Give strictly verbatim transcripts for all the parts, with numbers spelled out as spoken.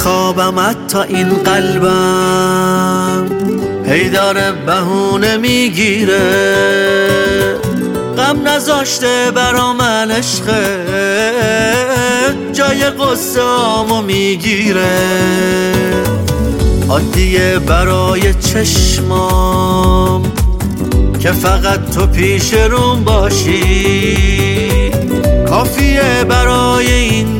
خوابم حتی این قلبم هی داره بهونه میگیره، غم نذاشته برا من عشقه، جای قصه هامو میگیره. عادیه برای چشمام که فقط تو پیش روم باشی، کافیه برای این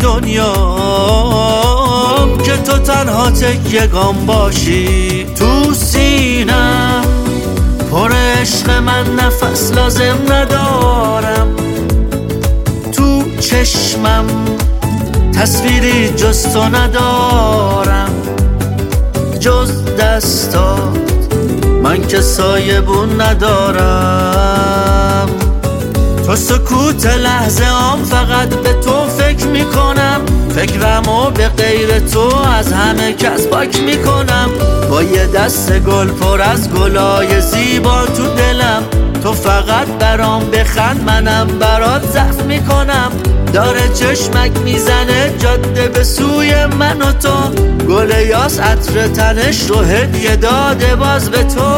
دنیا که تو تنها تکیه‌گام باشی. تو سینم پر عشق، من نفس لازم ندارم، تو چشمم تصویری جز تو ندارم، جز دستات من که سایبون ندارم. تو سکوت لحظه هم فقط به تو فکر میکنم، فکرمو به غیر تو از همه کس پاک میکنم. با یه دست گل پر از گلای زیبا تو دلم، تو فقط برام بخند منم برات ضعف میکنم. داره چشمک میزنه جاده به سوی من و تو، گل یاس عطر تنش رو هدیه داده باز به تو.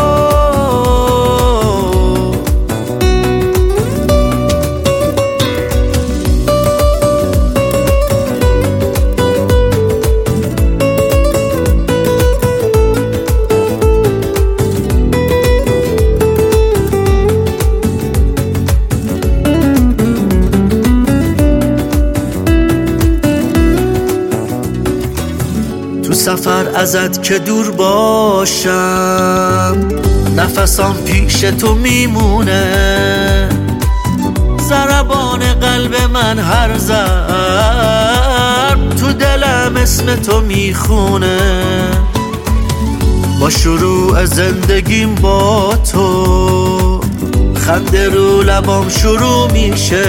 تو سفر ازت که دور باشم، نفسام پیش تو میمونه، ضربان قلب من هر ضرب تو دلم اسم تو میخونه. با شروع زندگیم با تو خنده رو لبام شروع میشه،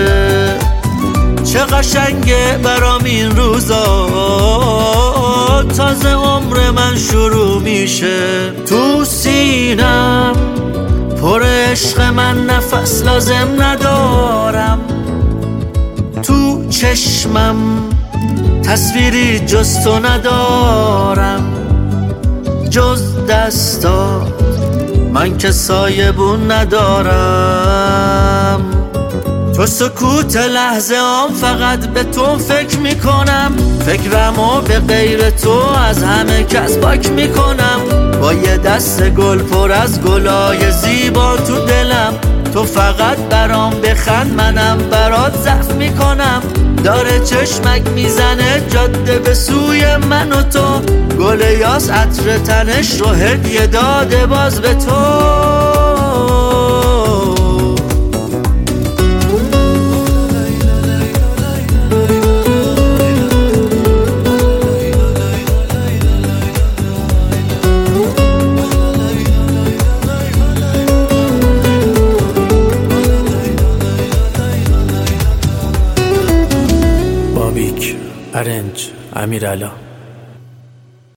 چه قشنگه برام این روزا، تازه عمر من شروع میشه. تو سینم پر عشق، من نفس لازم ندارم، تو چشمم تصویری جز تو ندارم، جز دستات من که سایبون ندارم. تو سکوت لحظه هم فقط به تو فکر میکنم، فکرمو به غیر تو از همه کس پاک میکنم. با یه دست گل پر از گلای زیبا تو دلم، تو فقط برام بخند منم برات ضعف میکنم. داره چشمک میزنه جاده به سوی من و تو، گل یاس عطر تنش رو هدیه داده باز به تو. ارنج امیرعلا.